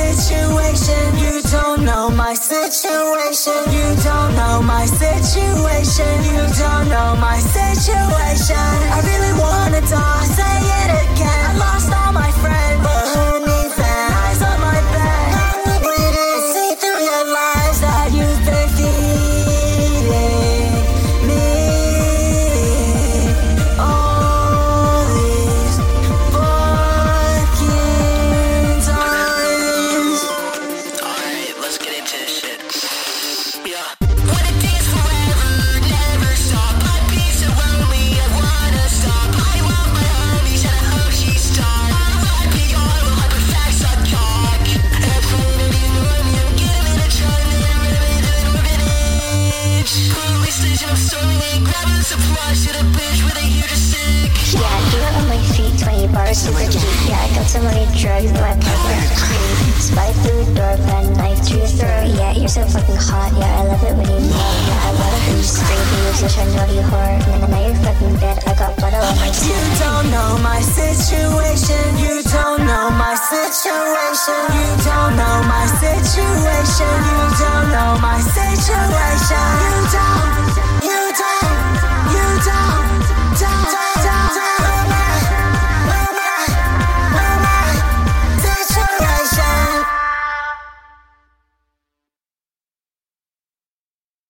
situation. You don't know my situation. You don't know my situation. You don't know my situation. I really wanna talk, say it again. I lost all my friends, but who needs them? Eyes on my back, I'm bleeding. See through your lies that you've been feeding me. All these fucking times. Alright, let's get into this shit. Yeah. Yeah, do it on my feet, 20 bars super deep. Yeah, I got so many drugs in my pocket. Spike through the door, pen knife through your throat. Yeah, you're so fucking hot. Yeah, I love it when you know. Yeah, I love it when you scream. You such a naughty whore. And now you're fucking dead. I got blood all on my skin. You don't know my situation. You don't know my situation. You don't know my situation. You don't know my situation. You don't. You don't. You don't.